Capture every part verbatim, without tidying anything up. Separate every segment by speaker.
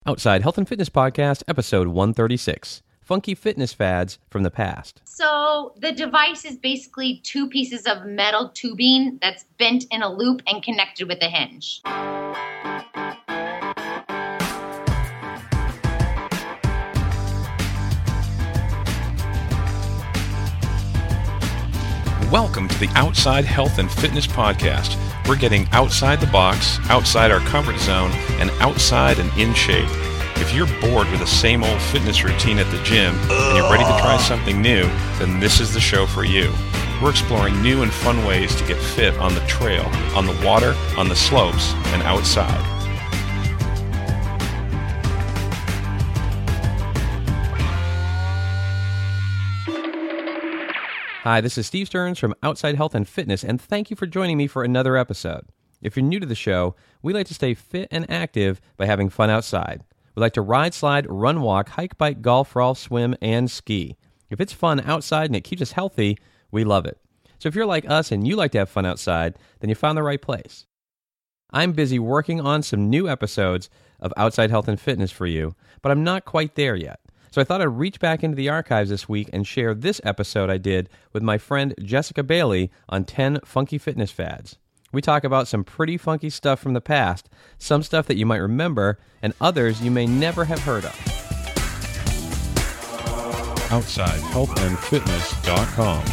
Speaker 1: Outside Health and Fitness Podcast, episode one thirty-six. Funky fitness fads from the past.
Speaker 2: So the device is basically two pieces of metal tubing that's bent in a loop and connected with a hinge.
Speaker 3: Welcome to the Outside Health and Fitness Podcast. We're getting outside the box, outside our comfort zone, and outside and in shape. If you're bored with the same old fitness routine at the gym and you're ready to try something new, then this is the show for you. We're exploring new and fun ways to get fit on the trail, on the water, on the slopes, and outside.
Speaker 1: Hi, this is Steve Stearns from Outside Health and Fitness, and thank you for joining me for another episode. If you're new to the show, we like to stay fit and active by having fun outside. We like to ride, slide, run, walk, hike, bike, golf, rolf, swim, and ski. If it's fun outside and it keeps us healthy, we love it. So if you're like us and you like to have fun outside, then you found the right place. I'm busy working on some new episodes of Outside Health and Fitness for you, but I'm not quite there yet. So I thought I'd reach back into the archives this week and share this episode I did with my friend Jessica Bailey on ten funky fitness fads. We talk about some pretty funky stuff from the past, some stuff that you might remember, and others you may never have heard of.
Speaker 3: outside health and fitness dot com.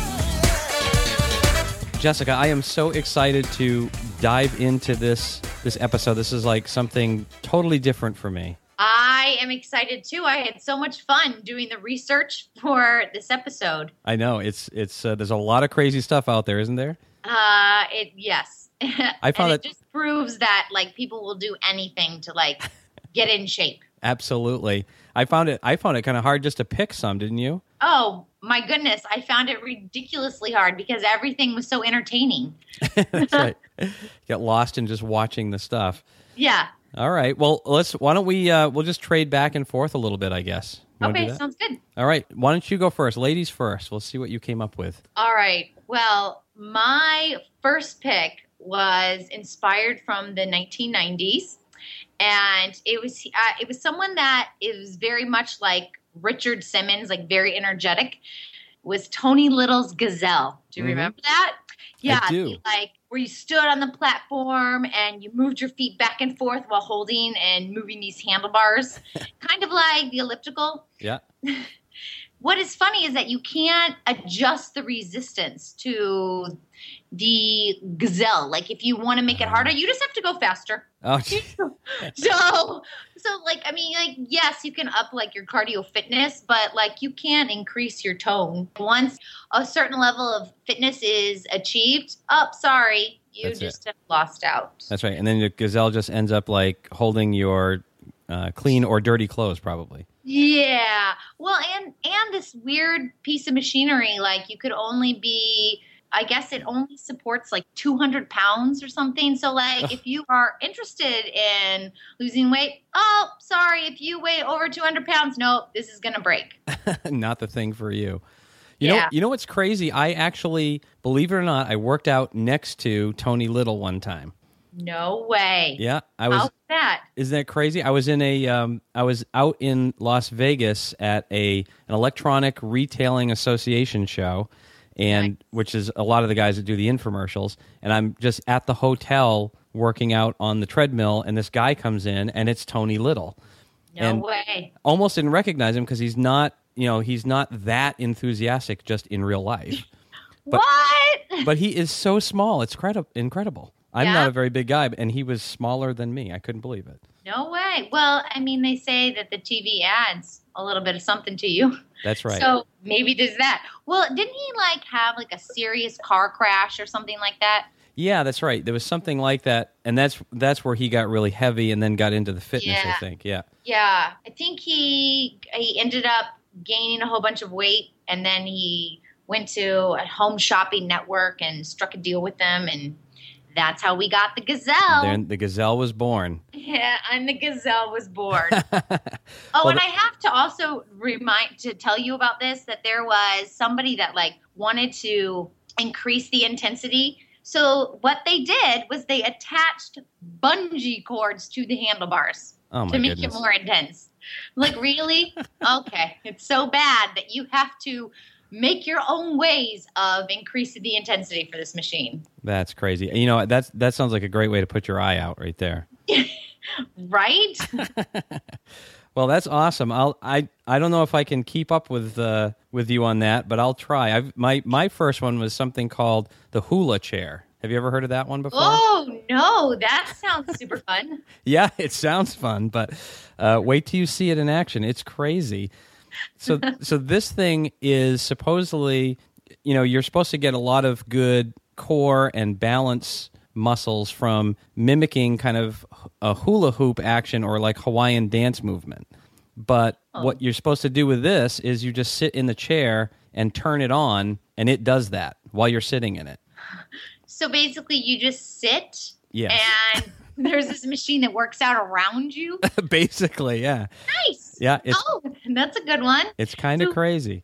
Speaker 1: Jessica, I am so excited to dive into this this episode. This is like something totally different for me.
Speaker 2: I am excited too. I had so much fun doing the research for this episode.
Speaker 1: I know it's it's uh, there's a lot of crazy stuff out there, isn't there?
Speaker 2: Uh, it yes.
Speaker 1: I found
Speaker 2: and it
Speaker 1: that
Speaker 2: just proves that like people will do anything to like get in shape.
Speaker 1: Absolutely. I found it I found it kind of hard just to pick some, didn't you?
Speaker 2: Oh my goodness, I found it ridiculously hard because everything was so entertaining.
Speaker 1: That's right. Get lost in just watching the stuff.
Speaker 2: Yeah.
Speaker 1: All right. Well, let's. Why don't we? Uh, we'll just trade back and forth a little bit, I guess. You wanna do
Speaker 2: Okay,
Speaker 1: that?
Speaker 2: sounds good.
Speaker 1: All right. Why don't you go first, ladies first? We'll see what you came up with.
Speaker 2: All right. Well, my first pick was inspired from the nineteen nineties, and it was uh, it was someone that is very much like Richard Simmons, like very energetic. Was Tony Little's Gazelle? Do you
Speaker 1: Mhm.
Speaker 2: remember that? Yeah,
Speaker 1: I do.
Speaker 2: he, like where you stood on the platform and you moved your feet back and forth while holding and moving these handlebars, kind of like the elliptical.
Speaker 1: Yeah.
Speaker 2: What is funny is that you can't adjust the resistance to the Gazelle. Like if you want to make it harder, you just have to go faster.
Speaker 1: Oh,
Speaker 2: so, so like, I mean, like, yes, you can up like your cardio fitness, but like you can't increase your tone. Once a certain level of fitness is achieved, oh, sorry, you
Speaker 1: That's
Speaker 2: just
Speaker 1: it.
Speaker 2: have lost out.
Speaker 1: that's right. And then the gazelle just ends up like holding your uh, clean or dirty clothes, probably.
Speaker 2: Yeah. Well, and and this weird piece of machinery, like you could only be, I guess it only supports like two hundred pounds or something. So like if you are interested in losing weight, oh, sorry, if you weigh over two hundred pounds, nope, this is going to break.
Speaker 1: Not the thing for you. You know,
Speaker 2: Yeah.
Speaker 1: you know what's crazy? I actually, believe it or not, I worked out next to Tony Little one time.
Speaker 2: No way.
Speaker 1: Yeah, I was.
Speaker 2: How's that?
Speaker 1: Isn't that crazy? I was in a, um, I was out in Las Vegas at a an electronic retailing association show, and
Speaker 2: Nice.
Speaker 1: which is a lot of the guys that do the infomercials. And I'm just at the hotel working out on the treadmill, and this guy comes in, and it's Tony Little.
Speaker 2: No
Speaker 1: And-
Speaker 2: way.
Speaker 1: Almost didn't recognize him because he's not, you know, he's not that enthusiastic just in real life. But-
Speaker 2: what?
Speaker 1: But he is so small; it's credi- incredible. I'm
Speaker 2: Yeah?
Speaker 1: not a very big guy, and he was smaller than me. I couldn't believe it.
Speaker 2: No way. Well, I mean, they say that the T V adds a little bit of something to you.
Speaker 1: That's right.
Speaker 2: So maybe there's that. Well, didn't he like have like a serious car crash or something like that?
Speaker 1: Yeah, that's right. There was something like that, and that's that's where he got really heavy and then got into the fitness,
Speaker 2: Yeah.
Speaker 1: I think. Yeah.
Speaker 2: Yeah, I think he he ended up gaining a whole bunch of weight, and then he went to a Home Shopping Network and struck a deal with them, and that's how we got the Gazelle.
Speaker 1: Then the gazelle was born.
Speaker 2: Yeah, and the Gazelle was born. Oh,
Speaker 1: Well,
Speaker 2: and
Speaker 1: the-
Speaker 2: I have to also remind to tell you about this, that there was somebody that like wanted to increase the intensity. So what they did was they attached bungee cords to the handlebars.
Speaker 1: Oh, my
Speaker 2: to make
Speaker 1: goodness.
Speaker 2: it more intense. Like, really? Okay. It's so bad that you have to make your own ways of increasing the intensity for this machine.
Speaker 1: That's crazy. You know, that's that sounds like a great way to put your eye out right there.
Speaker 2: Right?
Speaker 1: Well, that's awesome. I'll I I don't know if I can keep up with uh, with you on that, but I'll try. I've my my first one was something called the hula chair. Have you ever heard of that one before?
Speaker 2: Oh, no. That sounds super fun.
Speaker 1: Yeah, it sounds fun, but uh, wait till you see it in action. It's crazy. So so this thing is supposedly, you know, you're supposed to get a lot of good core and balance muscles from mimicking kind of a hula hoop action or like Hawaiian dance movement. But
Speaker 2: Oh.
Speaker 1: what you're supposed to do with this is you just sit in the chair and turn it on, and it does that while you're sitting in it.
Speaker 2: So basically, you just sit,
Speaker 1: Yes.
Speaker 2: and there's this machine that works out around you.
Speaker 1: Basically, yeah.
Speaker 2: Nice.
Speaker 1: Yeah, it's
Speaker 2: Oh, that's a good one.
Speaker 1: it's kind of
Speaker 2: So-
Speaker 1: crazy.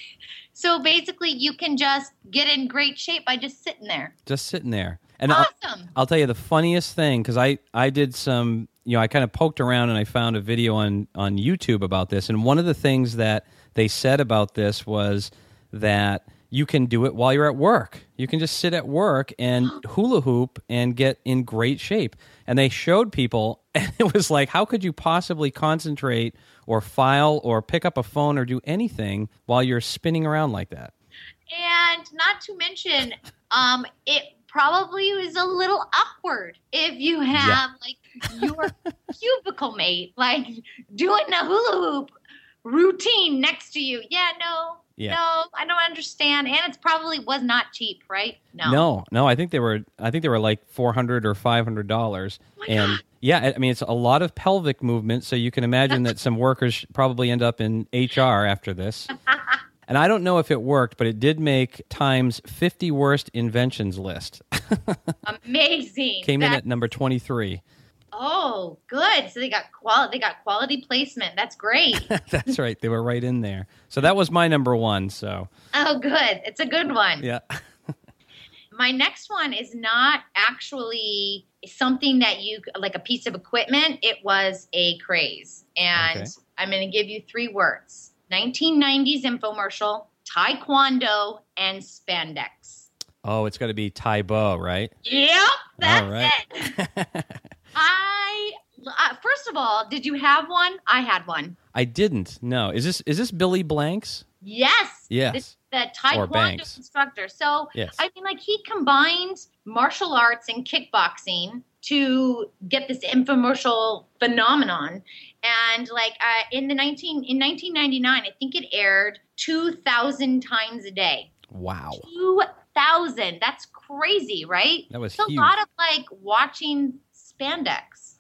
Speaker 2: So basically, you can just get in great shape by just sitting there.
Speaker 1: Just sitting there. And I'll,
Speaker 2: Awesome.
Speaker 1: I'll tell you the funniest thing, because I, I did some, you know, I kind of poked around and I found a video on, on YouTube about this. And one of the things that they said about this was that you can do it while you're at work. You can just sit at work and hula hoop and get in great shape. And they showed people, and it was like, how could you possibly concentrate or file or pick up a phone or do anything while you're spinning around like that?
Speaker 2: And not to mention, um, it probably was a little awkward if you have like your cubicle mate like doing a hula hoop routine next to you. Yeah, no,
Speaker 1: Yeah.
Speaker 2: no, I don't understand. And it's probably was not cheap, right? No.
Speaker 1: No, no, I think they were. I think they were like four hundred or five hundred dollars,
Speaker 2: my
Speaker 1: and
Speaker 2: God.
Speaker 1: yeah, I mean it's a lot of pelvic movement. So you can imagine that some workers probably end up in H R after this. And I don't know if it worked, but it did make Time's fifty worst inventions list.
Speaker 2: Amazing.
Speaker 1: Came in
Speaker 2: That-
Speaker 1: at number twenty-three.
Speaker 2: Oh, good. So they got quality. They got quality placement. That's great.
Speaker 1: That's right, they were right in there. So that was my number one. So
Speaker 2: Oh, good. It's a good one.
Speaker 1: yeah,
Speaker 2: My next one is not actually something that you like a piece of equipment. It was a craze, and
Speaker 1: Okay.
Speaker 2: I'm going to give you three words: nineteen nineties infomercial, taekwondo, and spandex.
Speaker 1: oh, it's got to be Taibo, right?
Speaker 2: Yep, that's
Speaker 1: All right.
Speaker 2: it. I uh, first of all, did you have one? I had one.
Speaker 1: I didn't. No, is this is this Billy Blanks?
Speaker 2: Yes.
Speaker 1: Yes.
Speaker 2: This, the
Speaker 1: Or
Speaker 2: Taekwondo
Speaker 1: Banks.
Speaker 2: instructor. So,
Speaker 1: Yes.
Speaker 2: I mean, like, he combined martial arts and kickboxing to get this infomercial phenomenon. And, like, uh, in the nineteen in nineteen ninety-nine, I think it aired two thousand times a day.
Speaker 1: Wow,
Speaker 2: two thousand. That's crazy, right?
Speaker 1: that was
Speaker 2: It's a
Speaker 1: huge.
Speaker 2: lot of, like, watching spandex.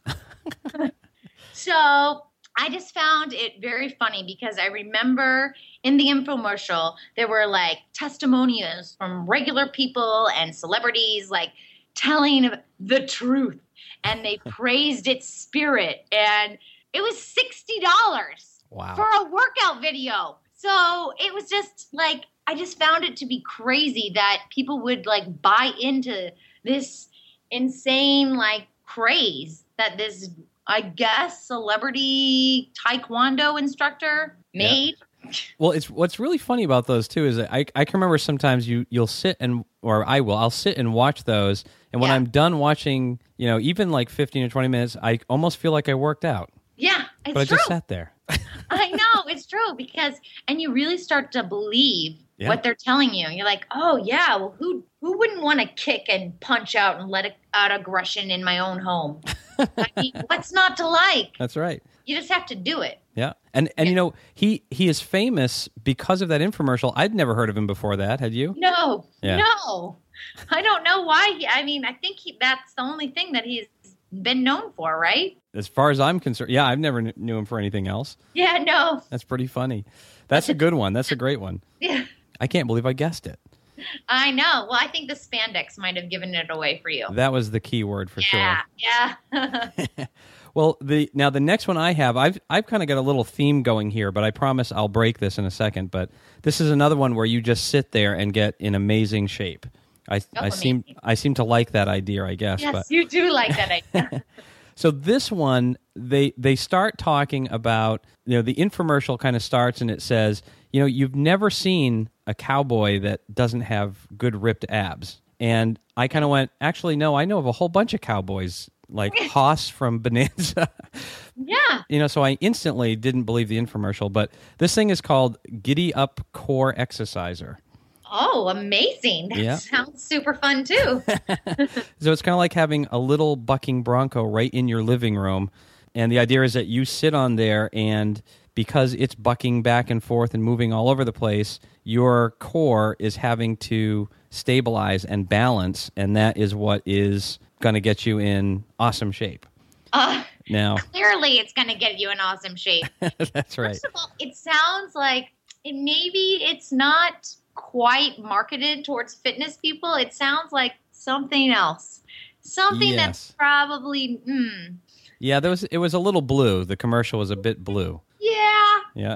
Speaker 2: So I just found it very funny because I remember in the infomercial, there were like testimonials from regular people and celebrities like telling the truth, and they praised its spirit. And it was sixty dollars
Speaker 1: Wow.
Speaker 2: for a workout video. So it was just like, I just found it to be crazy that people would like buy into this insane like craze that this, I guess, celebrity taekwondo instructor made.
Speaker 1: Well, it's what's really funny about those too is that I I can remember sometimes you you'll sit and or I will I'll sit and watch those, and when
Speaker 2: Yeah.
Speaker 1: I'm done watching, you know, even like fifteen or twenty minutes, I almost feel like I worked out,
Speaker 2: Yeah, it's
Speaker 1: but I
Speaker 2: true.
Speaker 1: just sat there.
Speaker 2: I know, it's true because, and you really start to believe
Speaker 1: Yeah.
Speaker 2: what they're telling you. You're like, oh yeah, well, who who wouldn't want to kick and punch out and let it, out aggression in my own home? I mean, what's not to like?
Speaker 1: That's right.
Speaker 2: You just have to do it.
Speaker 1: Yeah, and and you know he he is famous because of that infomercial. I'd never heard of him before that. Had you?
Speaker 2: No,
Speaker 1: Yeah.
Speaker 2: no, I don't know why. He, I mean, I think he, that's the only thing that he's been known for, right?
Speaker 1: As far as I'm concerned, yeah, I've never kn- knew him for anything else.
Speaker 2: Yeah, no,
Speaker 1: That's pretty funny. That's a good one. That's a great one.
Speaker 2: yeah,
Speaker 1: I can't believe I guessed it.
Speaker 2: I know. Well, I think the spandex might have given it away for you.
Speaker 1: That was the key word for
Speaker 2: Yeah, yeah.
Speaker 1: sure. Well, the now the next one I have, I've I've kind of got a little theme going here, but I promise I'll break this in a second. But this is another one where you just sit there and get in amazing shape. I
Speaker 2: Oh,
Speaker 1: I seem
Speaker 2: amazing.
Speaker 1: I seem to like that idea, I guess.
Speaker 2: Yes,
Speaker 1: But
Speaker 2: you do like that idea.
Speaker 1: So this one, they they start talking about, you know, the infomercial kind of starts and it says, you know, you've never seen a cowboy that doesn't have good ripped abs. And I kind of went, actually, no, I know of a whole bunch of cowboys like Hoss from Bonanza.
Speaker 2: Yeah.
Speaker 1: You know, so I instantly didn't believe the infomercial, but this thing is called Giddy Up Core Exerciser.
Speaker 2: Oh, amazing. That
Speaker 1: Yeah.
Speaker 2: sounds super fun, too.
Speaker 1: So it's kind of like having a little bucking bronco right in your living room. And the idea is that you sit on there, and because it's bucking back and forth and moving all over the place, your core is having to stabilize and balance, and that is what is going to get you in awesome shape.
Speaker 2: Uh,
Speaker 1: Now,
Speaker 2: clearly, it's going to get you in awesome shape.
Speaker 1: that's right.
Speaker 2: First of all, it sounds like it, maybe it's not quite marketed towards fitness people. It sounds like something else. Something
Speaker 1: Yes.
Speaker 2: that's probably, mm,
Speaker 1: Yeah, there was. It was a little blue. The commercial was a bit blue.
Speaker 2: yeah.
Speaker 1: Yeah.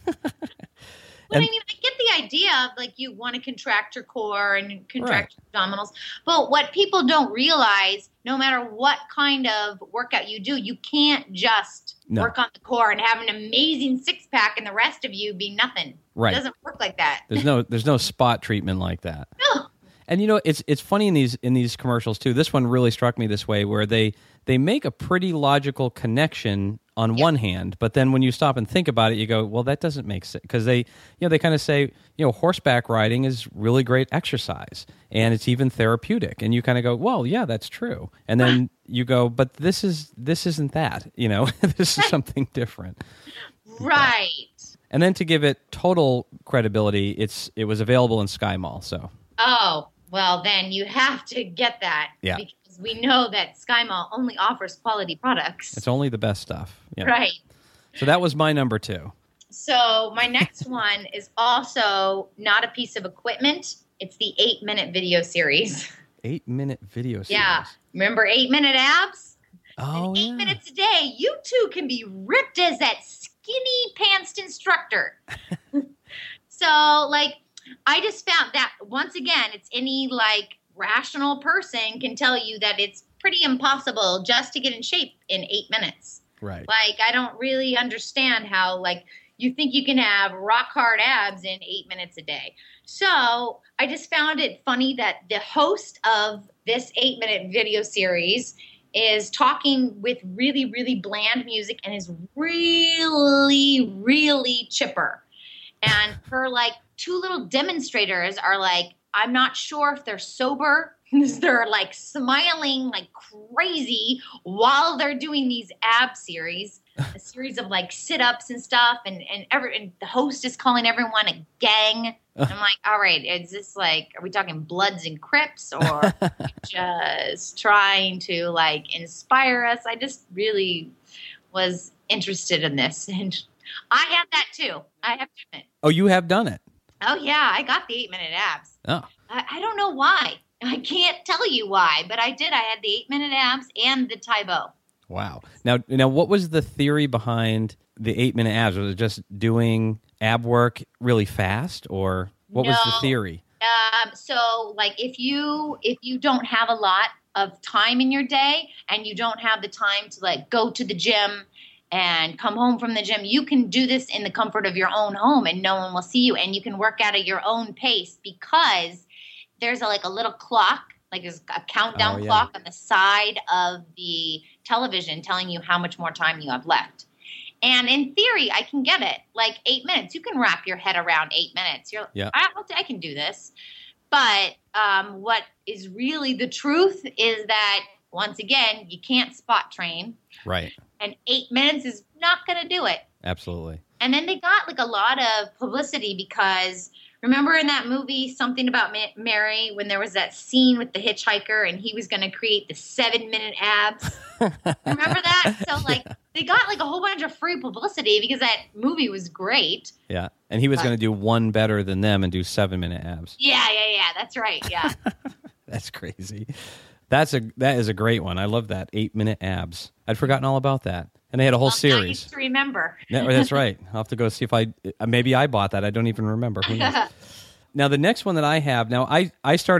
Speaker 2: But
Speaker 1: And-
Speaker 2: I mean, I get the idea of like you want to contract your core and contract your abdominals. But what people don't realize, no matter what kind of workout you do, you can't just
Speaker 1: No.
Speaker 2: work on the core and have an amazing six pack and the rest of you be nothing.
Speaker 1: Right.
Speaker 2: It doesn't work like that.
Speaker 1: There's no. There's no spot treatment like that.
Speaker 2: No.
Speaker 1: And you know, it's it's funny in these in these commercials too. This one really struck me this way, where they they make a pretty logical connection on one hand, but then when you stop and think about it, you go, well, that doesn't make sense, because they you know they kind of say, you know, horseback riding is really great exercise and it's even therapeutic, and you kind of go, well, yeah, that's true, and then you go, but this is this isn't that, you know, this is something different.
Speaker 2: Right.
Speaker 1: And then to give it total credibility, it's it was available in Sky Mall, so.
Speaker 2: Oh, well, then you have to get that.
Speaker 1: Yeah.
Speaker 2: Because we know that SkyMall only offers quality products.
Speaker 1: It's only the best stuff. Yeah.
Speaker 2: Right.
Speaker 1: So that was my number two.
Speaker 2: So my next one is also not a piece of equipment. It's the eight minute video series.
Speaker 1: Eight minute video series.
Speaker 2: Yeah. Remember eight minute abs?
Speaker 1: Oh,
Speaker 2: In eight
Speaker 1: yeah.
Speaker 2: minutes a day, you too can be ripped as that skinny pantsed instructor. So, like, I just found that, once again, it's any, like, rational person can tell you that it's pretty impossible just to get in shape in eight minutes.
Speaker 1: Right.
Speaker 2: Like, I don't really understand how, like, you think you can have rock hard abs in eight minutes a day. So I just found it funny that the host of this eight minute video series is talking with really, really bland music and is really, really chipper. And her, like, two little demonstrators are like, I'm not sure if they're sober. They're like smiling like crazy while they're doing these ab series, a series of like sit-ups and stuff. And, and, every, and the host is calling everyone a gang. And I'm like, all right, is this like, are we talking Bloods and Crips or just trying to like inspire us? I just really was interested in this. And I had that too. I have to admit.
Speaker 1: Oh, you have done it.
Speaker 2: Oh yeah, I got the eight minute abs.
Speaker 1: Oh.
Speaker 2: I, I don't know why. I can't tell you why, but I did. I had the eight minute abs and the Tybo.
Speaker 1: Wow. Now, now, what was the theory behind the eight minute abs? Was it just doing ab work really fast, or what was the
Speaker 2: No.
Speaker 1: theory?
Speaker 2: Um, so like if you if you don't have a lot of time in your day and you don't have the time to like go to the gym and come home from the gym, you can do this in the comfort of your own home and no one will see you, and you can work out at your own pace because there's a, like a little clock, like there's a countdown
Speaker 1: Oh, yeah.
Speaker 2: clock on the side of the television telling you how much more time you have left. And in theory, I can get it. Like eight minutes. You can wrap your head around eight minutes. You're,
Speaker 1: Yeah.
Speaker 2: I, I can do this. But um, what is really the truth is that, once again, you can't spot train.
Speaker 1: Right.
Speaker 2: And eight minutes is not going to do it.
Speaker 1: Absolutely.
Speaker 2: And then they got like a lot of publicity because remember in that movie, Something About Ma- Mary, when there was that scene with the hitchhiker and he was going to create the seven minute abs? Remember that? So like they got like a whole bunch of free publicity because that movie was great.
Speaker 1: Yeah. And he was
Speaker 2: But-
Speaker 1: going to do one better than them and do seven minute abs.
Speaker 2: Yeah, yeah, yeah. That's right. Yeah.
Speaker 1: That's crazy. That's a that is a great one. I love that eight minute abs. I'd forgotten all about that, and they had a whole
Speaker 2: Well, now you
Speaker 1: series.
Speaker 2: have to remember.
Speaker 1: No, that's right. I'll have to go see if I maybe I bought that. I don't even remember. Who knows? Now the next one that I have now, I I started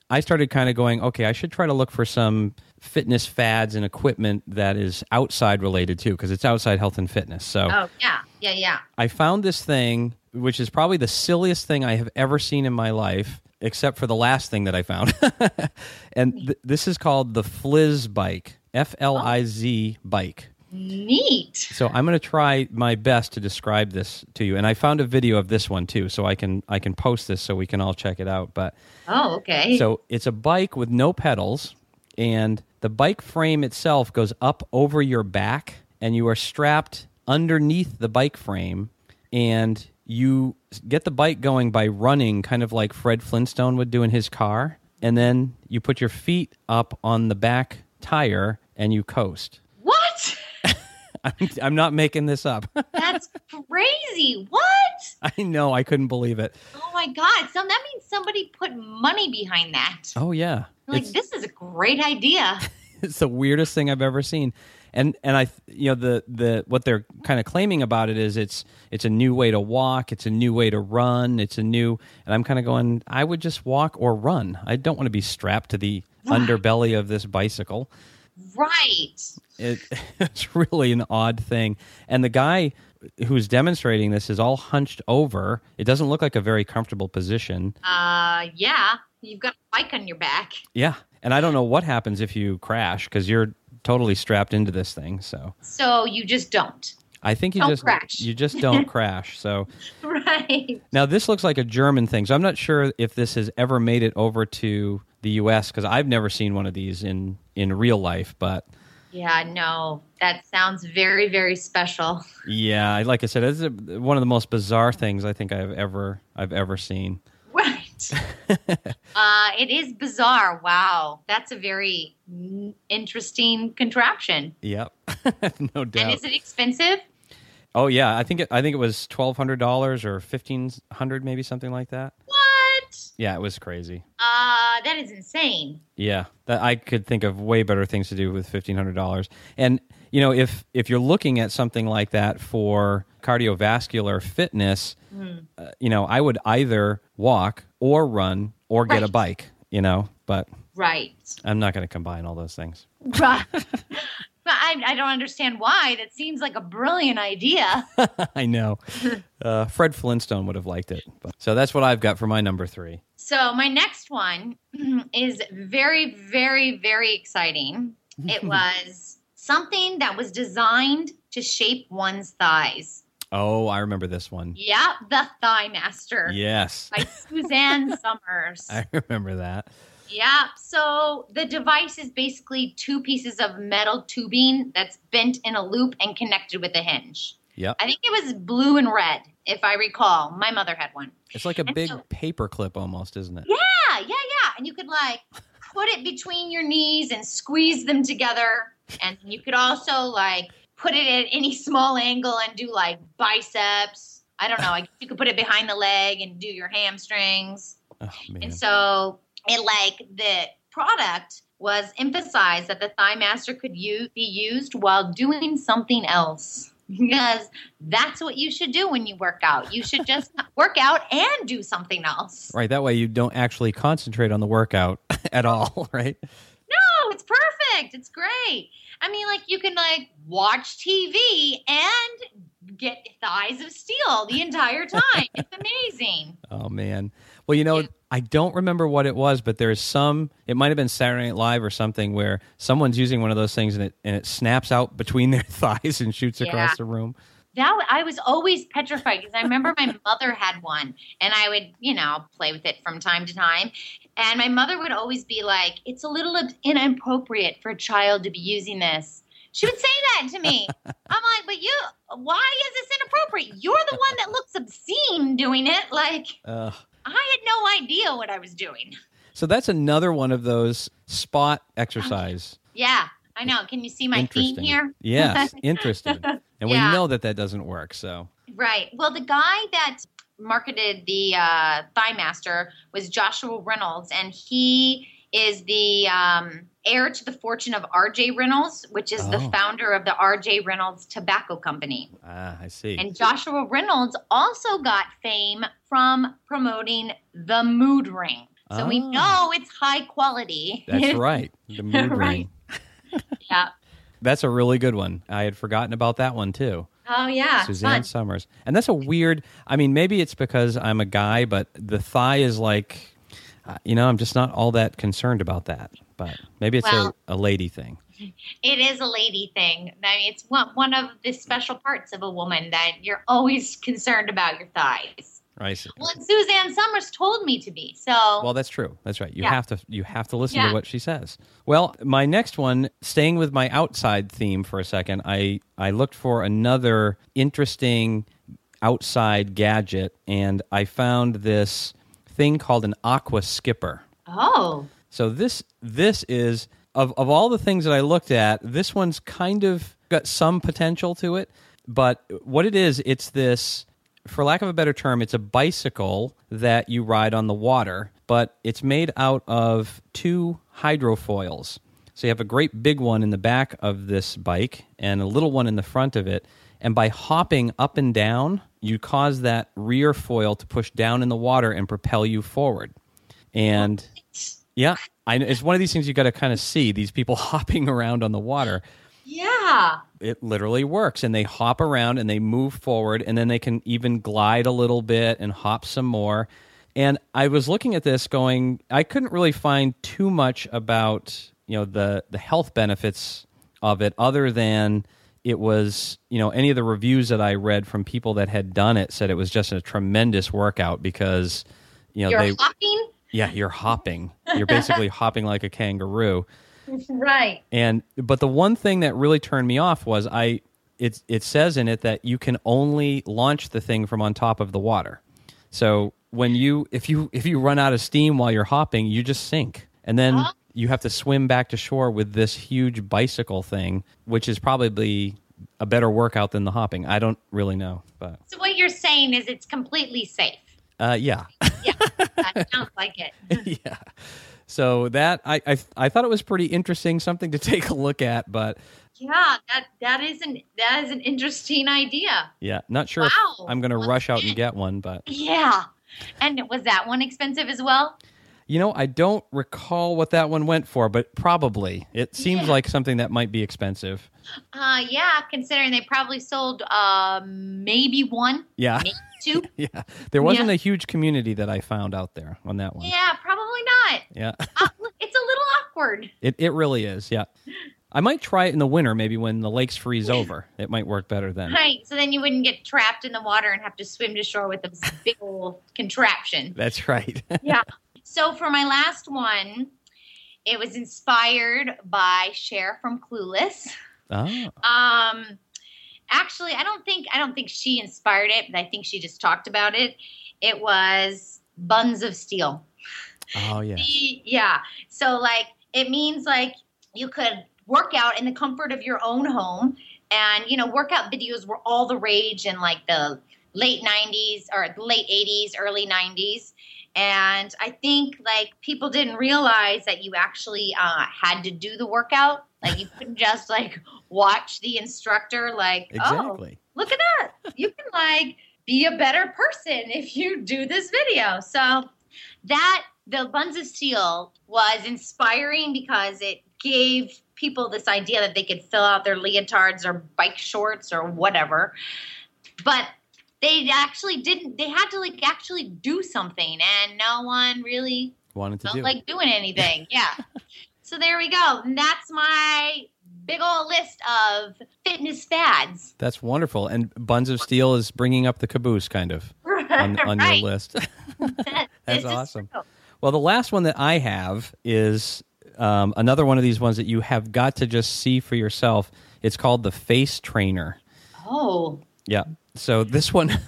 Speaker 1: I started kind of going, okay, I should try to look for some fitness fads and equipment that is outside related too, because it's outside health and fitness. So
Speaker 2: oh, yeah, yeah, yeah.
Speaker 1: I found this thing, which is probably the silliest thing I have ever seen in my life, except for the last thing that I found. And th- this is called the Fliz bike, F L I Z bike.
Speaker 2: Neat.
Speaker 1: So I'm going to try my best to describe this to you, and I found a video of this one too, so I can I can post this so we can all check it out. But
Speaker 2: oh, okay.
Speaker 1: So it's a bike with no pedals, and the bike frame itself goes up over your back, and you are strapped underneath the bike frame, and you get the bike going by running, kind of like Fred Flintstone would do in his car, and then you put your feet up on the back tire and you coast.
Speaker 2: What?
Speaker 1: I'm, I'm not making this up.
Speaker 2: That's crazy. What?
Speaker 1: I know. I couldn't believe it.
Speaker 2: Oh, my God. So that means somebody put money behind that.
Speaker 1: Oh, yeah.
Speaker 2: Like,
Speaker 1: It's,
Speaker 2: this is a great idea.
Speaker 1: it's the weirdest thing I've ever seen. And and I, you know, the, the what they're kind of claiming about it is it's it's a new way to walk. It's a new way to run. It's a new, and I'm kind of going, I would just walk or run. I don't want to be strapped to the underbelly of this bicycle.
Speaker 2: Right.
Speaker 1: It, it's really an odd thing. And the guy who's demonstrating this is all hunched over. It doesn't look like a very comfortable position.
Speaker 2: Uh, yeah. You've got a bike on your back.
Speaker 1: Yeah. And I don't know what happens if you crash, because you're totally strapped into this thing. So
Speaker 2: So you just don't.
Speaker 1: I think you
Speaker 2: Don't
Speaker 1: just
Speaker 2: crash.
Speaker 1: you just don't crash. So
Speaker 2: Right.
Speaker 1: now this looks like a German thing. So I'm not sure if this has ever made it over to the U S, because I've never seen one of these in, in real life. But
Speaker 2: Yeah, no. That sounds very, very special.
Speaker 1: yeah, like I said, it's a, one of the most bizarre things I think I've ever I've ever seen.
Speaker 2: Right. uh, it is bizarre. Wow. That's a very mm, interesting contraption.
Speaker 1: Yep, no doubt.
Speaker 2: And is it expensive?
Speaker 1: Oh yeah, I think it, I think it was twelve hundred dollars or fifteen hundred, maybe something like that.
Speaker 2: What?
Speaker 1: Yeah, it was crazy.
Speaker 2: Uh, that is insane.
Speaker 1: Yeah, that I could think of way better things to do with fifteen hundred dollars. And you know, if if you're looking at something like that for cardiovascular fitness, mm. uh, you know, I would either walk or run or get right. a bike. You know, but
Speaker 2: right,
Speaker 1: I'm not going to combine all those things.
Speaker 2: Right. But I, I don't understand why. That seems like a brilliant idea.
Speaker 1: I know. Uh, Fred Flintstone would have liked it. But, so that's what I've got for my number three.
Speaker 2: So my next one is very, very, very exciting. It was something that was designed to shape one's thighs.
Speaker 1: Oh, I remember this one.
Speaker 2: Yeah, the Thigh Master.
Speaker 1: Yes.
Speaker 2: By Suzanne Summers.
Speaker 1: I remember that.
Speaker 2: Yeah, so the device is basically two pieces of metal tubing that's bent in a loop and connected with a hinge.
Speaker 1: Yep.
Speaker 2: I think it was blue and red, if I recall. My mother had one.
Speaker 1: It's like a
Speaker 2: and
Speaker 1: big
Speaker 2: so,
Speaker 1: paper clip almost, isn't it?
Speaker 2: Yeah, yeah, yeah. And you could like put it between your knees and squeeze them together. And you could also like put it at any small angle and do like biceps. I don't know. I guess you could put it behind the leg and do your hamstrings.
Speaker 1: Oh, man.
Speaker 2: And so it like the product was emphasized that the Thigh Master could use, be used while doing something else, because that's what you should do when you work out. You should just work out and do something else.
Speaker 1: Right. That way you don't actually concentrate on the workout at all, right?
Speaker 2: No, it's perfect. It's great. I mean, like you can like watch T V and get thighs of steel the entire time. It's amazing.
Speaker 1: Oh, man. Well, you know, yeah. I don't remember what it was, but there's some, it might have been Saturday Night Live or something where someone's using one of those things and it and it snaps out between their thighs and shoots yeah. across the room.
Speaker 2: That I was always petrified because I remember my mother had one and I would, you know, play with it from time to time. And my mother would always be like, it's a little inappropriate for a child to be using this. She would say that to me. I'm like, but you, why is this inappropriate? You're the one that looks obscene doing it. Like, uh, I had no idea what I was doing.
Speaker 1: So that's another one of those spot exercise.
Speaker 2: Yeah, I know. Can you see my theme here?
Speaker 1: Yes, interesting. And yeah. we know that that doesn't work, so. Right.
Speaker 2: Well, the guy that marketed the uh, Thigh Master was Joshua Reynolds, and he is the um, heir to the fortune of R J Reynolds, which is oh. the founder of the R J Reynolds Tobacco Company.
Speaker 1: Ah, I see.
Speaker 2: And Joshua Reynolds also got fame from promoting the Mood Ring. So
Speaker 1: Ah.
Speaker 2: we know it's high quality.
Speaker 1: That's right. The mood
Speaker 2: Right.
Speaker 1: ring.
Speaker 2: Yeah.
Speaker 1: That's a really good one. I had forgotten about that one too.
Speaker 2: Oh, yeah.
Speaker 1: Suzanne
Speaker 2: Fun.
Speaker 1: Summers. And that's a weird, I mean, maybe it's because I'm a guy, but the thigh is like, uh, you know, I'm just not all that concerned about that. But maybe it's
Speaker 2: Well-
Speaker 1: a, a lady thing.
Speaker 2: It is a lady thing. I mean, it's one, one of the special parts of a woman that you're always concerned about your thighs.
Speaker 1: I see.
Speaker 2: Well, and Suzanne Summers told me to be. So,
Speaker 1: Well, that's true. That's right. You
Speaker 2: Yeah.
Speaker 1: have to you have to listen
Speaker 2: Yeah.
Speaker 1: to what she says. Well, my next one, staying with my outside theme for a second, I I looked for another interesting outside gadget, and I found this thing called an aqua skipper.
Speaker 2: oh,
Speaker 1: So this this is of of all the things that I looked at, this one's kind of got some potential to it. But what it is, it's this, for lack of a better term, it's a bicycle that you ride on the water, but it's made out of two hydrofoils. So you have a great big one in the back of this bike and a little one in the front of it. And by hopping up and down, you cause that rear foil to push down in the water and propel you forward. And yeah, I know, it's one of these things you got to kind of see, these people hopping around on the water.
Speaker 2: yeah.
Speaker 1: It literally works, and they hop around and they move forward, and then they can even glide a little bit and hop some more. And I was looking at this going, I couldn't really find too much about, you know, the the health benefits of it, other than it was, you know, any of the reviews that I read from people that had done it said it was just a tremendous workout because, you know,
Speaker 2: You're
Speaker 1: they
Speaker 2: hopping?
Speaker 1: yeah, you're hopping. You're basically hopping like a kangaroo.
Speaker 2: Right.
Speaker 1: And but the one thing that really turned me off was I it it says in it that you can only launch the thing from on top of the water. So when you if you if you run out of steam while you're hopping, you just sink. And then
Speaker 2: Oh.
Speaker 1: you have to swim back to shore with this huge bicycle thing, which is probably a better workout than the hopping. I don't really know, but
Speaker 2: So what you're saying is it's completely safe.
Speaker 1: uh, yeah.
Speaker 2: Yeah, that sounds like it.
Speaker 1: Yeah. So that I, I I thought it was pretty interesting, something to take a look at, but
Speaker 2: Yeah, that that is an that is an interesting idea.
Speaker 1: yeah, not sure
Speaker 2: Wow.
Speaker 1: if I'm going to rush out and get one, but
Speaker 2: Yeah. And was that one expensive as well?
Speaker 1: you know, I don't recall what that one went for, but probably. It seems
Speaker 2: Yeah.
Speaker 1: like something that might be expensive.
Speaker 2: Uh, yeah, considering they probably sold uh, maybe one,
Speaker 1: Yeah.
Speaker 2: maybe two.
Speaker 1: Yeah. There wasn't
Speaker 2: Yeah.
Speaker 1: a huge community that I found out there on that one.
Speaker 2: Yeah, probably not.
Speaker 1: Yeah.
Speaker 2: Uh, it's a little awkward.
Speaker 1: It it really is. Yeah. I might try it in the winter, maybe when the lakes freeze over. It might work better then.
Speaker 2: Right. So then you wouldn't get trapped in the water and have to swim to shore with this big old contraption.
Speaker 1: That's right.
Speaker 2: Yeah. So for my last one, it was inspired by Cher from Clueless.
Speaker 1: Oh.
Speaker 2: Um, actually, I don't think I don't think she inspired it, but I think she just talked about it. It was Buns of Steel.
Speaker 1: Oh yeah.
Speaker 2: The- yeah. So like it means like you could work out in the comfort of your own home, and you know workout videos were all the rage in like the late nineties or the late eighties, early nineties. And I think like people didn't realize that you actually uh, had to do the workout. Like you couldn't just like watch the instructor like,
Speaker 1: Exactly.
Speaker 2: oh, look at that. You can like be a better person if you do this video. So that the Buns of Steel was inspiring because it gave people this idea that they could fill out their leotards or bike shorts or whatever. But they actually didn't. They had to like actually do something, and no one really
Speaker 1: Wanted to
Speaker 2: felt
Speaker 1: do.
Speaker 2: like doing anything. Yeah. So there we go. And that's my big old list of fitness fads.
Speaker 1: That's wonderful. And Buns of Steel is bringing up the caboose, kind of, on, on
Speaker 2: Right.
Speaker 1: your list.
Speaker 2: This
Speaker 1: That's
Speaker 2: is
Speaker 1: awesome.
Speaker 2: true.
Speaker 1: Well, the last one that I have is um, another one of these ones that you have got to just see for yourself. It's called the Face Trainer.
Speaker 2: Oh.
Speaker 1: Yeah. So this one,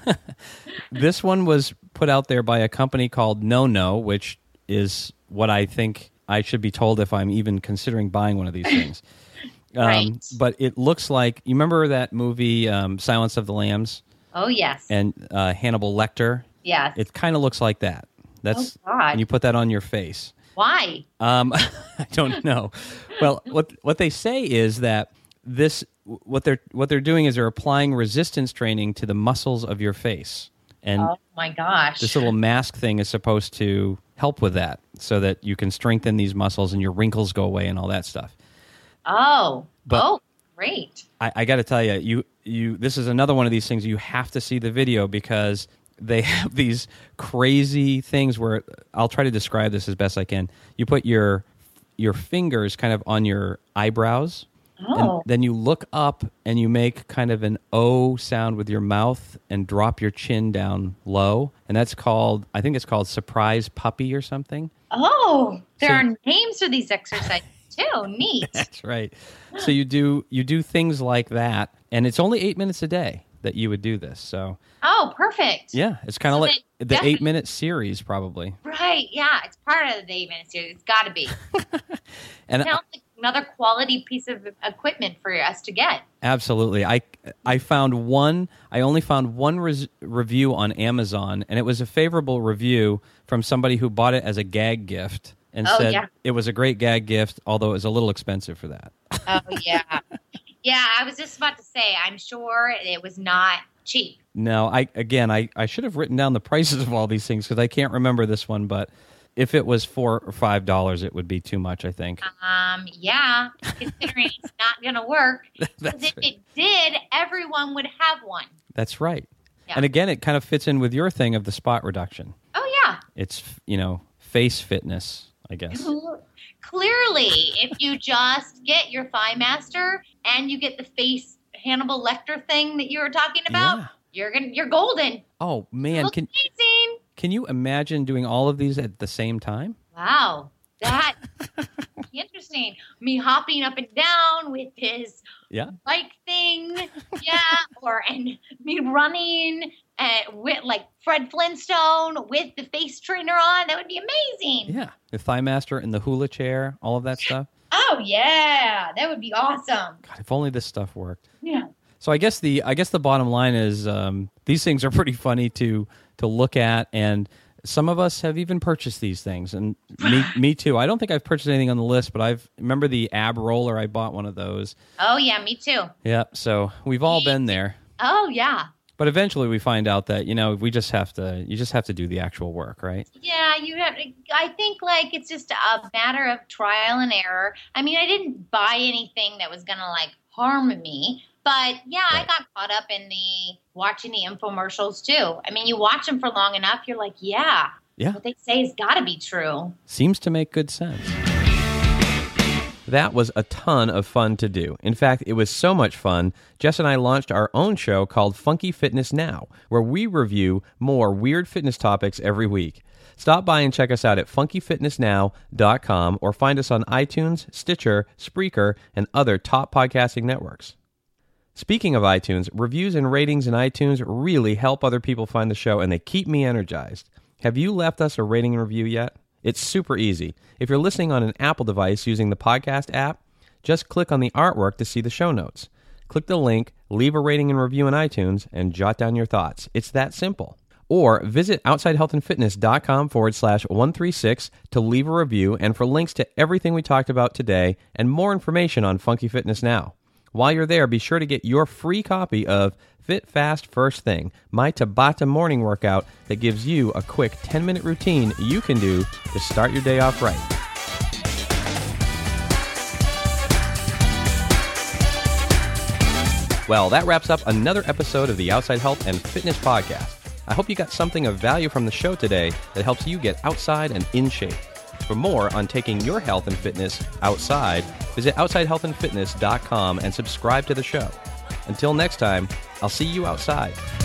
Speaker 1: this one was put out there by a company called No No, which is what I think I should be told if I'm even considering buying one of these things. Um,
Speaker 2: Right.
Speaker 1: But it looks like, you remember that movie um, Silence of the Lambs
Speaker 2: Oh, yes.
Speaker 1: and uh, Hannibal Lecter?
Speaker 2: yes.
Speaker 1: It kind of looks like that. That's
Speaker 2: Oh, God.
Speaker 1: and you put that on your face.
Speaker 2: Why?
Speaker 1: Um, I don't know. Well, what what they say is that this what they're what they're doing is they're applying resistance training to the muscles of your face, and
Speaker 2: Oh, my gosh.
Speaker 1: this little mask thing is supposed to help with that so that you can strengthen these muscles and your wrinkles go away and all that stuff.
Speaker 2: Oh,
Speaker 1: But-
Speaker 2: oh, great.
Speaker 1: I, I got to tell you, you, you, this is another one of these things you have to see the video because they have these crazy things where I'll try to describe this as best I can. You put your your fingers kind of on your eyebrows,
Speaker 2: Oh.
Speaker 1: and then you look up and you make kind of an O sound with your mouth and drop your chin down low, and that's called, I think it's called surprise puppy or something.
Speaker 2: Oh, there
Speaker 1: So-
Speaker 2: are names for these exercises too. Neat.
Speaker 1: That's right. So you do you do things like that, and it's only eight minutes a day that you would do this. So
Speaker 2: Oh, perfect.
Speaker 1: yeah, it's kind of
Speaker 2: So
Speaker 1: like
Speaker 2: then
Speaker 1: the
Speaker 2: definitely-
Speaker 1: eight minute series probably.
Speaker 2: Right. Yeah. It's part of the eight minute series. It's got to be.
Speaker 1: And
Speaker 2: Sounds like another quality piece of equipment for us to get.
Speaker 1: absolutely, I I found one. I only found one res- review on Amazon, and it was a favorable review from somebody who bought it as a gag gift and
Speaker 2: Oh,
Speaker 1: said
Speaker 2: yeah.
Speaker 1: it was a great gag gift, although it was a little expensive for that.
Speaker 2: Oh, yeah. Yeah. I was just about to say, I'm sure it was not cheap.
Speaker 1: No, I again, I, I should have written down the prices of all these things because I can't remember this one. But if it was four or five dollars, it would be too much. I think.
Speaker 2: Um, yeah, considering it's not going to work. Because
Speaker 1: That's
Speaker 2: if
Speaker 1: right.
Speaker 2: it did, everyone would have one.
Speaker 1: That's right.
Speaker 2: Yeah.
Speaker 1: And again, it kind of fits in with your thing of the spot reduction.
Speaker 2: Oh, yeah.
Speaker 1: It's, you know, face fitness, I guess.
Speaker 2: Clearly, if you just get your Thigh Master and you get the face Hannibal Lecter thing that you were talking about,
Speaker 1: Yeah.
Speaker 2: you're gonna you're golden.
Speaker 1: Oh man,
Speaker 2: Looks
Speaker 1: can
Speaker 2: amazing.
Speaker 1: can you imagine doing all of these at the same time?
Speaker 2: Wow, that interesting. Me hopping up and down with his
Speaker 1: Yeah.
Speaker 2: bike thing, yeah, or and me running and with like Fred Flintstone with the face trainer on. That would be amazing.
Speaker 1: Yeah. The Thigh Master and the hula chair, all of that stuff.
Speaker 2: Oh yeah, that would be awesome.
Speaker 1: God, if only this stuff worked.
Speaker 2: Yeah.
Speaker 1: So I guess the I guess the bottom line is um, these things are pretty funny to to look at, and some of us have even purchased these things, and me me too. I don't think I've purchased anything on the list, but I've remember the ab roller. I bought one of those.
Speaker 2: Oh yeah, me too.
Speaker 1: Yeah, so we've all been there.
Speaker 2: Oh yeah.
Speaker 1: But eventually we find out that, you know, we just have to, you just have to do the actual work, right?
Speaker 2: Yeah, you have. I think like it's just a matter of trial and error. I mean, I didn't buy anything that was gonna like harm me, but yeah, I
Speaker 1: Right.
Speaker 2: got caught up in the watching the infomercials too. I mean, you watch them for long enough, you're like, yeah,
Speaker 1: Yeah.
Speaker 2: what they say has got to be true.
Speaker 1: Seems to make good sense. That was a ton of fun to do. In fact, it was so much fun, Jess and I launched our own show called Funky Fitness Now, where we review more weird fitness topics every week. Stop by and check us out at funky fitness now dot com or find us on iTunes, Stitcher, Spreaker, and other top podcasting networks. Speaking of iTunes, reviews and ratings in iTunes really help other people find the show, and they keep me energized. Have you left us a rating and review yet? It's super easy. If you're listening on an Apple device using the podcast app, just click on the artwork to see the show notes. Click the link, leave a rating and review in iTunes, and jot down your thoughts. It's that simple. Or visit outside health and fitness dot com forward slash one three six to leave a review and for links to everything we talked about today and more information on Funky Fitness Now. While you're there, be sure to get your free copy of Fit Fast First Thing, my Tabata morning workout that gives you a quick ten-minute routine you can do to start your day off right. Well, that wraps up another episode of the Outside Health and Fitness Podcast. I hope you got something of value from the show today that helps you get outside and in shape. For more on taking your health and fitness outside, visit outside health and fitness dot com and subscribe to the show. Until next time, I'll see you outside.